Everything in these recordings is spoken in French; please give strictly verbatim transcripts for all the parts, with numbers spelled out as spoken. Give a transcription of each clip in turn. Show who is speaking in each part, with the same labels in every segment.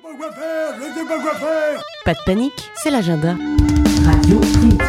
Speaker 1: pas quoi faire, je sais pas quoi faire.
Speaker 2: Pas de panique, c'est l'agenda.
Speaker 3: Radio Primitive.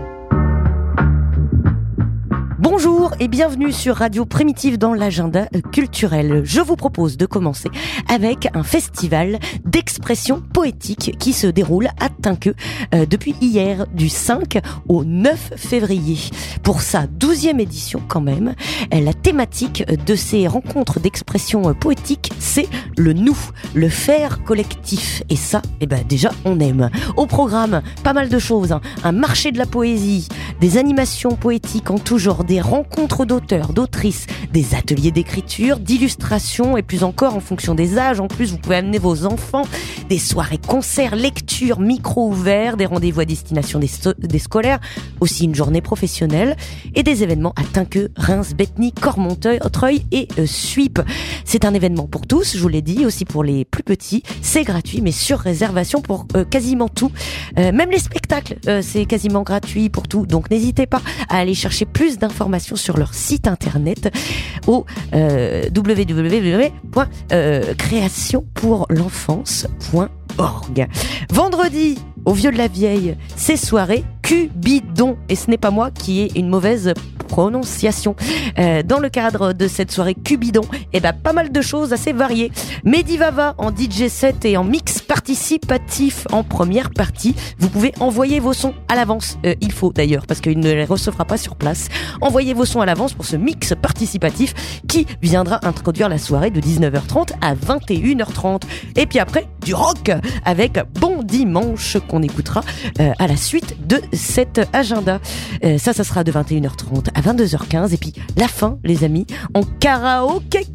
Speaker 2: Bonjour et bienvenue sur Radio Primitive dans l'agenda culturel. Je vous propose de commencer avec un festival d'expression poétique qui se déroule à Tinqueux euh, depuis hier du cinq au neuf février. Pour sa douzième édition quand même, la thématique de ces rencontres d'expression poétique, c'est le nous, le faire collectif. Et ça, eh ben déjà, on aime. Au programme, pas mal de choses, hein. Un marché de la poésie, des animations poétiques en tout genre, des rencontres d'auteurs, d'autrices, des ateliers d'écriture, d'illustration et plus encore en fonction des âges. En plus, vous pouvez amener vos enfants, des soirées concerts, lectures, micros ouverts, des rendez-vous à destination des, so- des scolaires, aussi une journée professionnelle et des événements à Tinqueux, Reims, Bétheny, Cormontreuil et euh, Suippes. C'est un événement pour tous, je vous l'ai dit, aussi pour les plus petits. C'est gratuit, mais sur réservation pour euh, quasiment tout. Euh, même les spectacles, euh, c'est quasiment gratuit pour tout. Donc n'hésitez pas à aller chercher plus d'informations sur leur site internet au euh, w w w point création pour l'enfance point org. Vendredi, au Vieux de la Vieille, c'est soirée Cubidon. Et ce n'est pas moi qui ai une mauvaise prononciation. Euh, dans le cadre de cette soirée Cubidon, eh ben, pas mal de choses assez variées. Medivava en D J set et en mix participatif en première partie. Vous pouvez envoyer vos sons à l'avance. Euh, il faut d'ailleurs, parce qu'il ne les recevra pas sur place. Envoyez vos sons à l'avance pour ce mix participatif qui viendra introduire la soirée de dix-neuf heures trente à vingt et une heures trente. Et puis après, du rock avec Bon Dimanche qu'on écoutera euh, à la suite de cet agenda. Euh, ça, ça sera de vingt et une heures trente à vingt-deux heures quinze. Et puis la fin, les amis, en karaoké.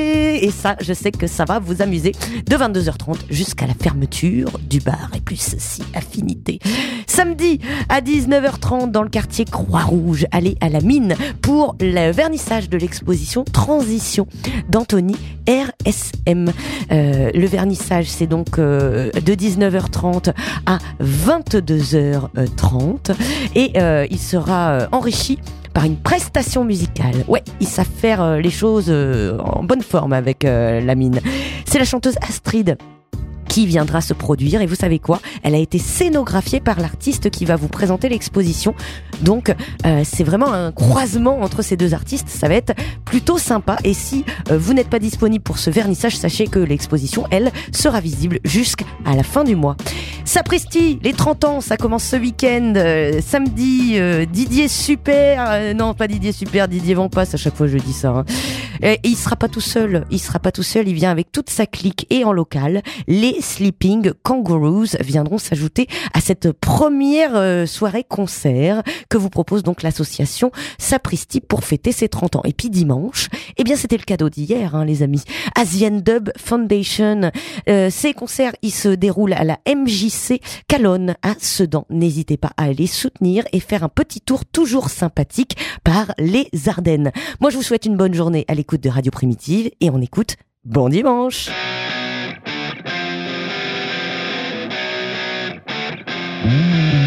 Speaker 2: Et ça, je sais que ça va vous amuser de vingt-deux heures trente jusqu'à la fermeture du bar. Et plus si affinité. Samedi à dix-neuf heures trente dans le quartier Croix-Rouge, allez à la mine pour le vernissage de l'exposition Transition d'Anthony R S M. Euh, le vernissage, c'est donc euh, de dix-neuf heures trente à vingt-deux heures trente et euh, il sera euh, enrichi par une prestation musicale. Ouais, ils savent faire euh, les choses euh, en bonne forme avec euh, la mine. C'est la chanteuse Astrid qui viendra se produire, et vous savez quoi, elle a été scénographiée par l'artiste qui va vous présenter l'exposition. Donc euh, c'est vraiment un croisement entre ces deux artistes, ça va être plutôt sympa. Et si euh, vous n'êtes pas disponible pour ce vernissage, sachez que l'exposition, elle, sera visible jusqu'à la fin du mois. Sapristi, les trente ans, ça commence ce week-end, euh, samedi, euh, Didier Super, euh, non pas Didier Super, Didier Vampas, à chaque fois je dis ça, hein. Et, et il sera pas tout seul, il sera pas tout seul, il vient avec toute sa clique et en local. Les Sleeping Kangaroos viendront s'ajouter à cette première euh, soirée concert que vous propose donc l'association Sapristi pour fêter ses trente ans. Et puis dimanche, eh bien c'était le cadeau d'hier, hein, les amis. Asian Dub Foundation, euh, ces concerts, ils se déroulent à la M J C Calonne à Sedan. N'hésitez pas à aller soutenir et faire un petit tour toujours sympathique par les Ardennes. Moi, je vous souhaite une bonne journée à l'écoute de Radio Primitive et on écoute Bon Dimanche.
Speaker 3: Mmh.